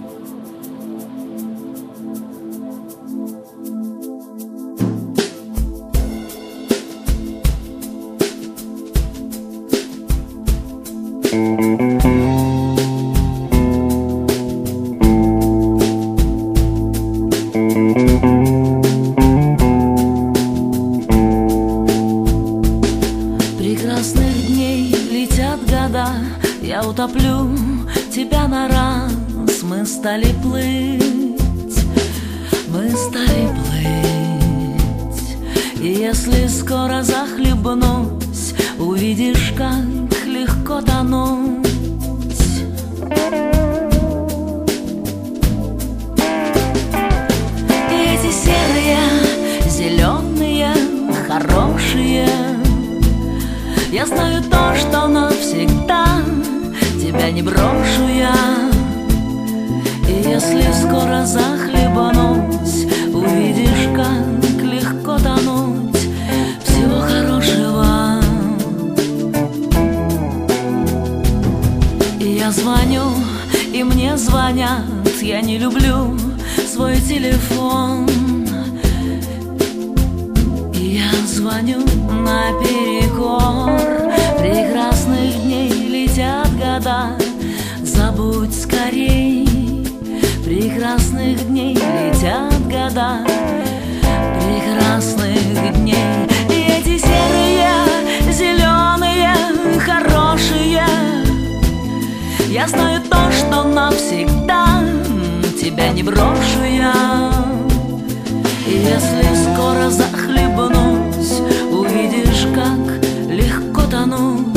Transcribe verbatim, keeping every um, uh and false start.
Прекрасных дней летят года, я утоплю тебя на раз. Мы стали плыть, мы стали плыть. И если скоро захлебнусь, увидишь, как легко тонуть. И эти серые, зеленые, хорошие, я знаю то, что навсегда тебя не брошу я. И если скоро захлебнусь, увидишь, как легко тонуть. Всего хорошего. И я звоню, и мне звонят. Я не люблю свой телефон. И я звоню наперекор. Прекрасных дней летят года, забудь скорей. Прекрасных дней летят года, прекрасных дней. И эти серые, зеленые, хорошие, я знаю то, что навсегда тебя не брошу я. И если скоро захлебнусь, увидишь, как легко тонуть.